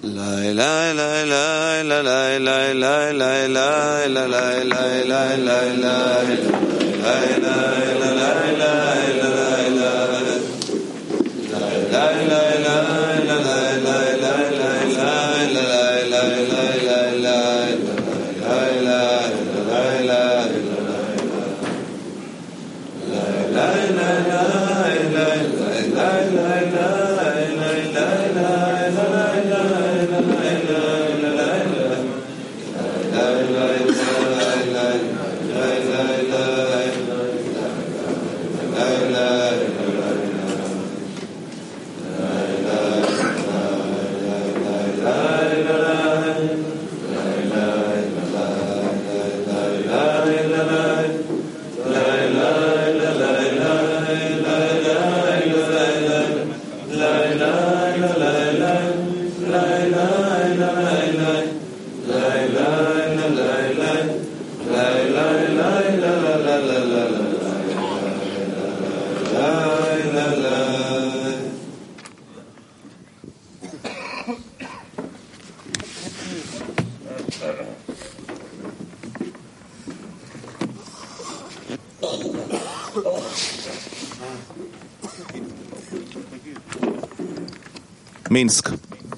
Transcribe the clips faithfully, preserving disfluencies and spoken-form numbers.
Minsk.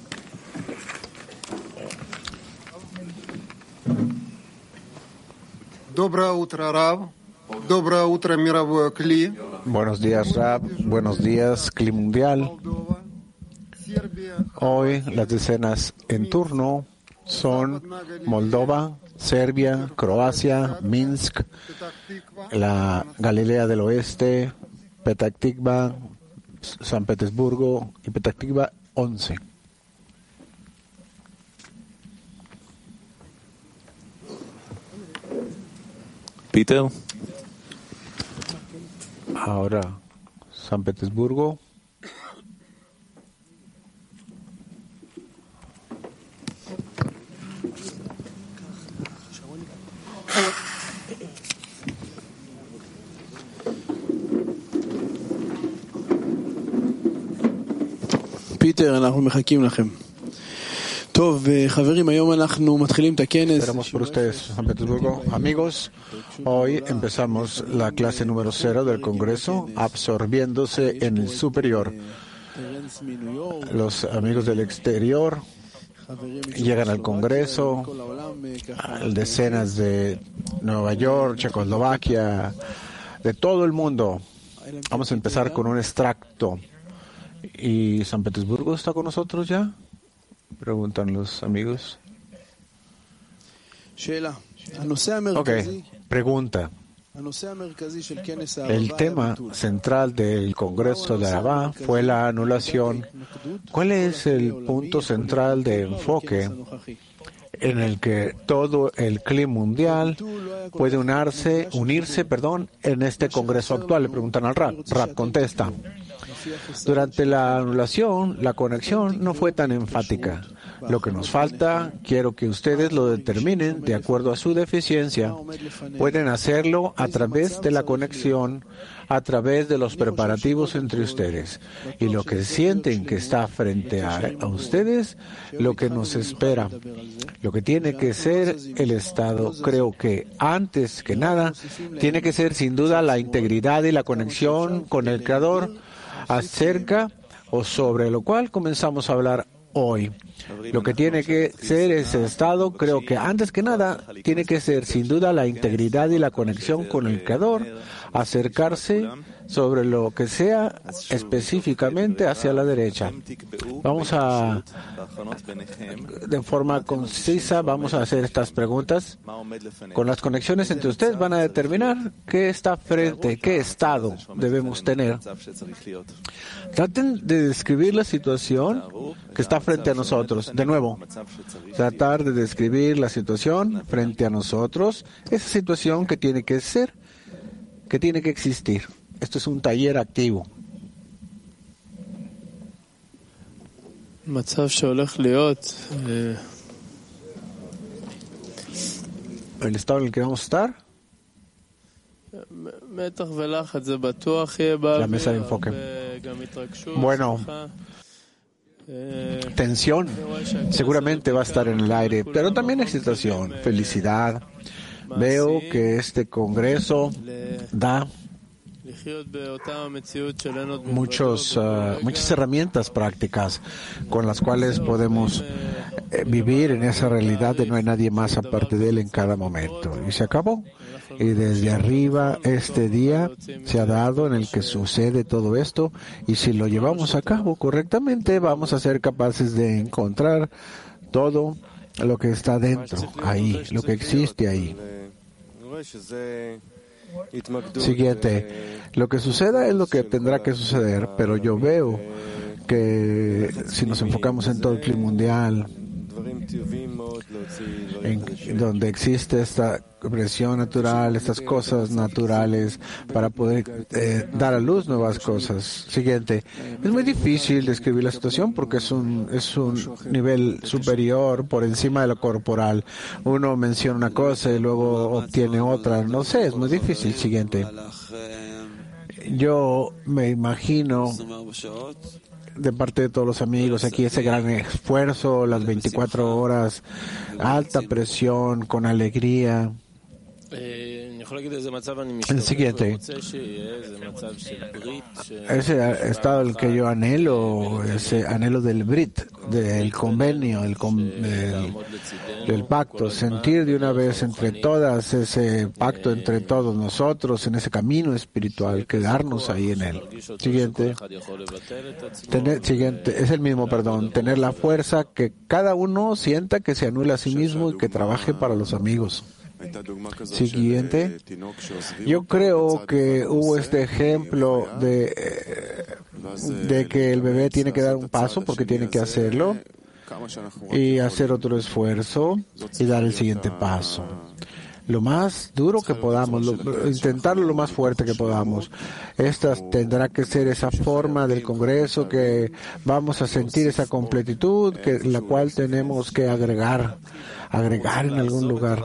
Доброе утро, Рав. Доброе утро, мировое Кли. Buenos días, Rab. Buenos días, Cli Mundial. Hoy las decenas en turno son Moldova, Serbia, Croacia, Minsk, la Galilea del Oeste, Petah Tikva, San Petersburgo y Petah Tikva once. Peter. Ahora, San Petersburgo. פיטר, אנחנו מחכים לכם. טוב, חברים, היום אנחנו מתחילים את הכנס. Esperamos por ustedes, San Petersburgo. Amigos, hoy empezamos la clase número cero del Congreso, absorbiéndose en el superior. Los amigos del exterior llegan al Congreso, decenas de Nueva York, Checoslovaquia, de todo el mundo. Vamos a empezar con un extracto. ¿Y San Petersburgo está con nosotros ya? Preguntan los amigos. Ok, pregunta. El tema central del Congreso de Arabá fue la anulación. ¿Cuál es el punto central de enfoque en el que todo el clima mundial puede unirse, unirse perdón, en este Congreso actual? Le preguntan al Rab. Rab contesta. Durante la anulación, la conexión no fue tan enfática. Lo que nos falta, quiero que ustedes lo determinen de acuerdo a su deficiencia. Pueden hacerlo a través de la conexión, a través de los preparativos entre ustedes. Y lo que sienten que está frente a, a ustedes, lo que nos espera, lo que tiene que ser el Estado, creo que antes que nada, tiene que ser sin duda la integridad y la conexión con el Creador, acerca o sobre lo cual comenzamos a hablar hoy. Lo que tiene que ser ese estado, creo que antes que nada, tiene que ser sin duda la integridad y la conexión con el Creador, acercarse sobre lo que sea específicamente hacia la derecha. Vamos a, de forma concisa, vamos a hacer estas preguntas. Con las conexiones entre ustedes van a determinar qué está frente, qué estado debemos tener. Traten de describir la situación que está frente a nosotros. De nuevo, tratar de describir la situación frente a nosotros, esa situación que tiene que ser, que tiene que existir. Esto es un taller activo. El estado en el que vamos a estar. La mesa de enfoque. Bueno, tensión seguramente va a estar en el aire, pero también excitación, felicidad. Veo que este Congreso da muchos, uh, muchas herramientas prácticas con las cuales podemos eh, vivir en esa realidad de no hay nadie más aparte de Él en cada momento. Y se acabó. Y desde arriba este día se ha dado en el que sucede todo esto, y si lo llevamos a cabo correctamente vamos a ser capaces de encontrar todo lo que está dentro, ahí, lo que existe ahí. Siguiente, lo que suceda es lo que tendrá que suceder, pero yo veo que si nos enfocamos en todo el clima mundial, en donde existe esta presión natural, estas cosas naturales para poder eh, dar a luz nuevas cosas. Siguiente, es muy difícil describir la situación porque es un es un nivel superior por encima de lo corporal. Uno menciona una cosa y luego obtiene otra. No sé, es muy difícil. Siguiente, yo me imagino de parte de todos los amigos aquí ese gran esfuerzo, las veinticuatro horas, alta presión, con alegría. El siguiente, ese estado el que yo anhelo, ese anhelo del Brit, del convenio, del, del, del pacto, sentir de una vez entre todas ese pacto entre todos nosotros en ese camino espiritual, quedarnos ahí en él. Siguiente, tener, siguiente, es el mismo, perdón, tener la fuerza que cada uno sienta que se anula a sí mismo y que trabaje para los amigos. Siguiente, yo creo que hubo este ejemplo de, de que el bebé tiene que dar un paso porque tiene que hacerlo y hacer otro esfuerzo y dar el siguiente paso. Lo más duro que podamos, lo, intentarlo lo más fuerte que podamos. Esta tendrá que ser esa forma del Congreso que vamos a sentir esa completitud, que la cual tenemos que agregar, agregar en algún lugar.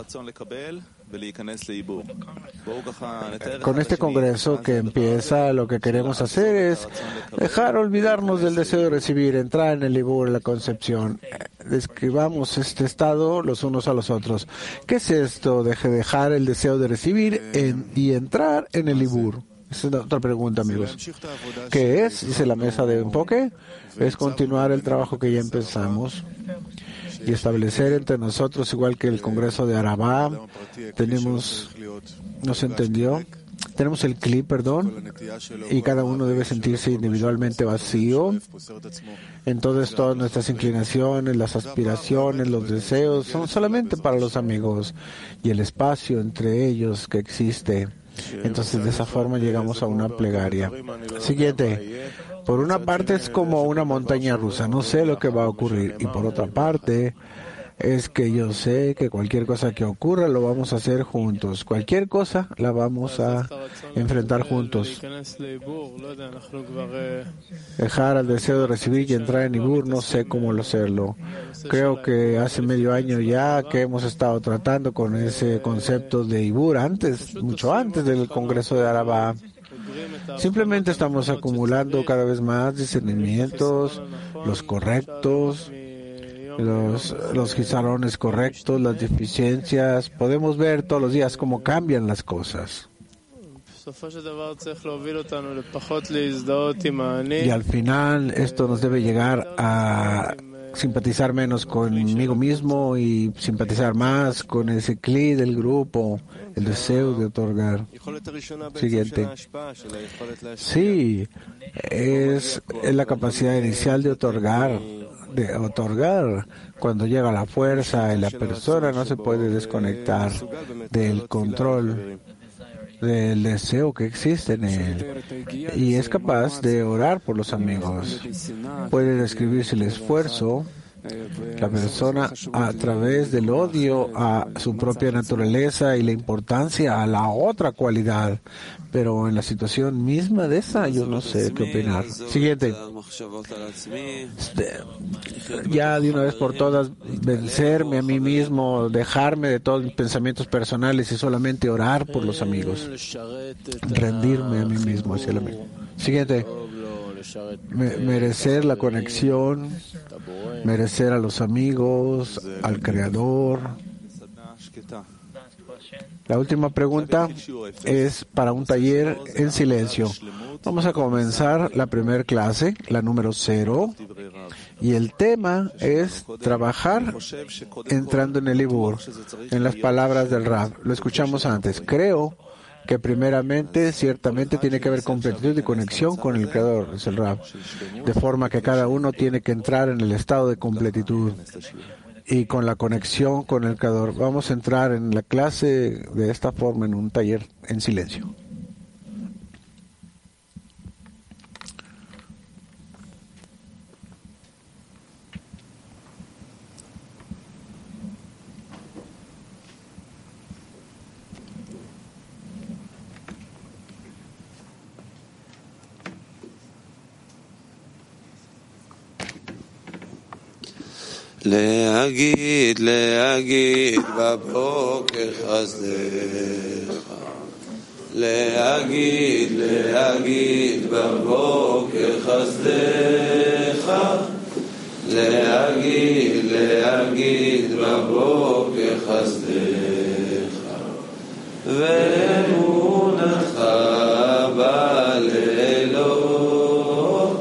Con este Congreso que empieza, lo que queremos hacer es dejar olvidarnos del deseo de recibir, entrar en el Ibur, en la concepción. Describamos este estado los unos a los otros. ¿Qué es esto? Deje dejar el deseo de recibir en, y entrar en el Ibur. Esa es otra pregunta, amigos. ¿Qué es? Dice la mesa de enfoque. Es continuar el trabajo que ya empezamos y establecer entre nosotros, igual que el Congreso de Arabá, tenemos, ¿no se entendió? Tenemos el clip, perdón, y cada uno debe sentirse individualmente vacío. Entonces todas nuestras inclinaciones, las aspiraciones, los deseos son solamente para los amigos y el espacio entre ellos que existe. Entonces de esa forma llegamos a una plegaria. Siguiente. Por una parte es como una montaña rusa, no sé lo que va a ocurrir. Y por otra parte es que yo sé que cualquier cosa que ocurra lo vamos a hacer juntos. Cualquier cosa la vamos a enfrentar juntos. Dejar al deseo de recibir y entrar en Ibur, no sé cómo hacerlo. Creo que hace medio año ya que hemos estado tratando con ese concepto de Ibur antes, mucho antes del Congreso de Arabá. Simplemente estamos acumulando cada vez más discernimientos, los correctos, los, los gizarones correctos, las deficiencias. Podemos ver todos los días cómo cambian las cosas. Y al final esto nos debe llegar a simpatizar menos conmigo mismo y simpatizar más con ese clic del grupo, el deseo de otorgar. Siguiente. Sí, es la capacidad inicial de otorgar, de otorgar. Cuando llega la fuerza y la persona no se puede desconectar del control, del deseo que existe en él, y es capaz de orar por los amigos. Puede describirse el esfuerzo, la persona a través del odio a su propia naturaleza y la importancia a la otra cualidad, pero en la situación misma de esa yo no sé qué opinar. Siguiente. Ya de una vez por todas vencerme a mí mismo, dejarme de todos mis pensamientos personales y solamente orar por los amigos, rendirme a mí mismo hacia el amigo. Siguiente. Me- merecer la conexión, merecer a los amigos, al Creador. La última pregunta es para un taller en silencio. Vamos a comenzar la primera clase, la número cero, y el tema es trabajar entrando en el Ibur, en las palabras del Rab. Lo escuchamos antes. Creo que primeramente, ciertamente tiene que haber completitud y conexión con el Creador, es el Rab, de forma que cada uno tiene que entrar en el estado de completitud y con la conexión con el Creador. Vamos a entrar en la clase de esta forma en un taller en silencio. להגיד, להגיד בבוקר חסדך, להגיד, להגיד בבוקר חסדך, להגיד, להגיד בבוקר חסדך, ואמונתך בלילות,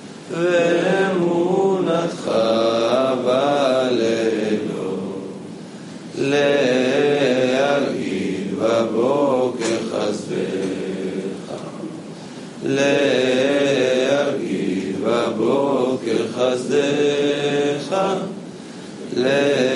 ואמונתך להגיד בבוקר חסדך, להגיד בבוקר חסדך, להגיד